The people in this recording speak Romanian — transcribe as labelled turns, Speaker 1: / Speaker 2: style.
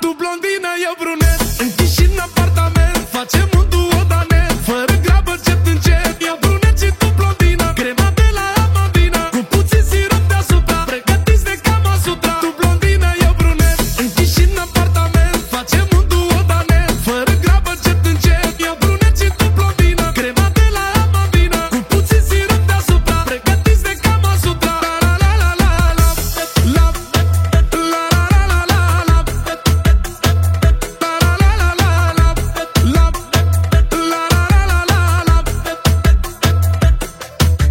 Speaker 1: blondină, eu brunet. Închiși în apartament, facem un